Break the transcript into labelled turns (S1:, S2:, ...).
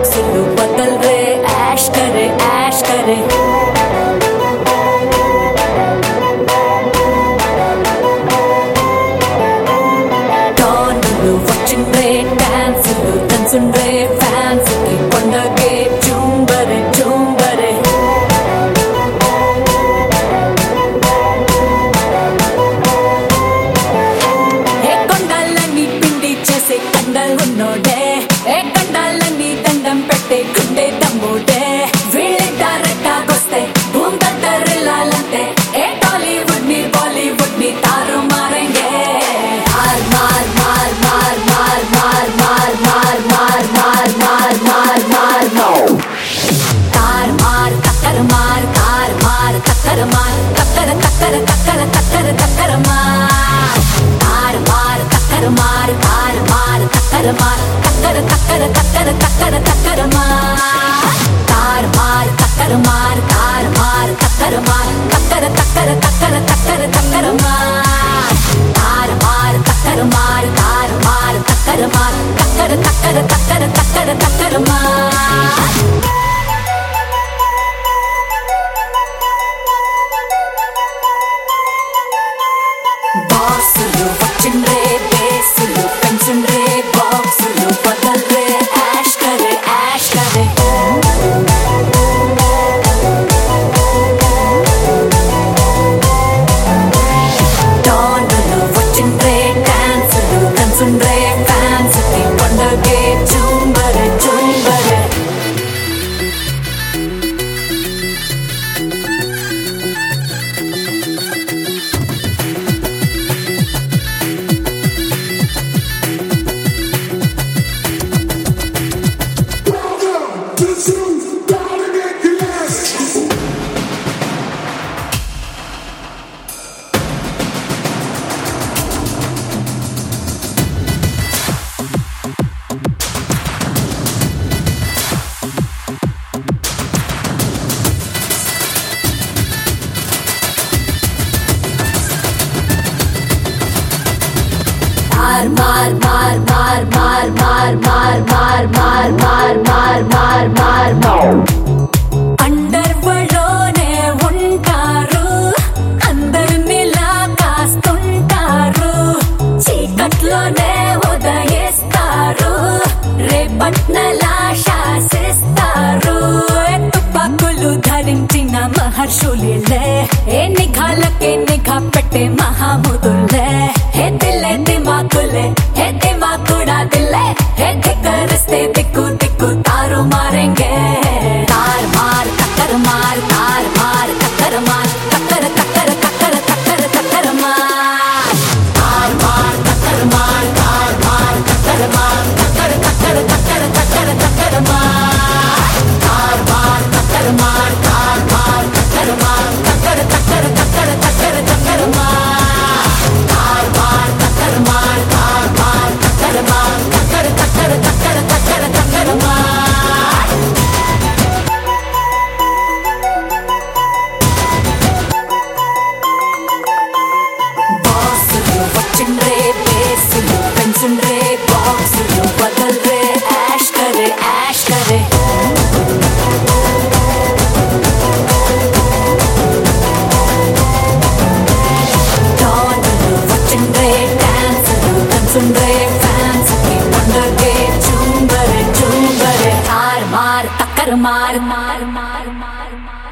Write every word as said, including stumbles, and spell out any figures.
S1: बॉक्सलू बदल रे ऐश करे ऐश करे टॉनलू वचिन रे डांसलू तंसुन रे फैंस की पंडगे चुंबरे चुंबरे हे కొండలని పిండి చేసే కండలు ఉన్నోడే ఏ కండాలని దండం పెట్టే గుండె దమ్ముడే వీళ్ళే డైరెక్టాగొస్తే భూమ్ దద్దరిల్లాలంటే ఏ టాలీవుడ్ ని బాలీవుడ్ ని తారు మారేంగే మార్ మార్ మార్ మార్ మార్ మార్ మార్ మార్ మార్ మార్ మార్ మార్ మార్ తార్ మార్ కక్కర్ మార్ తార్ మార్ కక్కర్ మార్ కక్కర్ కక్కర్ కక్కర్ కక్కర్ కక్కర్ మార్ తార్ మార్ కక్కర్ మార్ తార్ మార్ కక్కర్ మార్ కక్కర్ కక్కర్ కక్కర్ కక్కర్ కక్కర్ మార్ తార్ మార్ కక్కర్ మార్ తార్ మార్ కక్కర్ మార్ కక్కర్ కక్కర్ కక్కర్ కక్కర్ కక్కర్ మార్ తార్ మార్ కక్కర్ మార్ తార్ మార్ కక్కర్ మార్ కక్కర్ కక్కర్ కక్కర్ కక్కర్ కక్కర్ మార్ బాక్సులు వచ్చిన్ రే బేసులు పెన్సిన్ రే బాక్సులు బదల్ రే యాష్ కరే యాష్ కరే టాన్లు వచ్చిన్ రే డాన్సులు కన్సున్ రే ఫ్యాన్స్ కి పండగే చుంబరే చుంబరే मार मार मार मार मार मार मार मार मार मार मार मार मार अंडर वर्ल्डोने ఉంటారు అందరినిలా కాస్తుంటారు చీకట్లోనే ఉదయిస్తారు రేపట్నలా శాసిస్తారు తుపాకులు ధరించిన మహర్షులే ఏ నిఘాలకే నిఘా పెట్టే మహాముదులే हे दिले दिमाकुले हे दिमाकुड़ा दिले हे धिक्करिस्ते दिक्कु दिक्कु तारू मारेंगे तार मार कक्कर मार तार मार कक्कर मार कक्कर कक्कर कक्कर कक्कर कक्कर मार तार मार कक्कर मार तार मार कक्कर मार कक्कर कक्कर कक्कर कक्कर कक्कर मार तार मार कक्कर मार तार मार कक्कर मार कक्कर कक्कर कक्कर कक्कर कक्कर मार बदल रे ऐश करे ऐश करे टॉनलू वचिन रे डांसलू तंसुन रे फैंस की पंडगे चुंबरे चुंबरे तार मार कक्कर मार मार मार मार मार